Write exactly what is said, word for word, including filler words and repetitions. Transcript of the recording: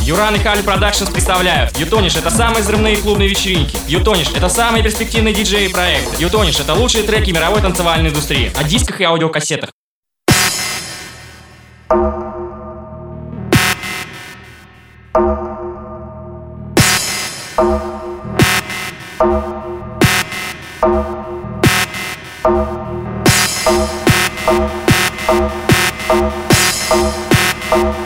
Юран и Кали Продакшнс представляют Ютониш — это самые взрывные клубные вечеринки. Ютониш — это самые перспективные диджеи проекты. Ютониш — это лучшие треки мировой танцевальной индустрии. О дисках и аудиокассетах. We'll be right back.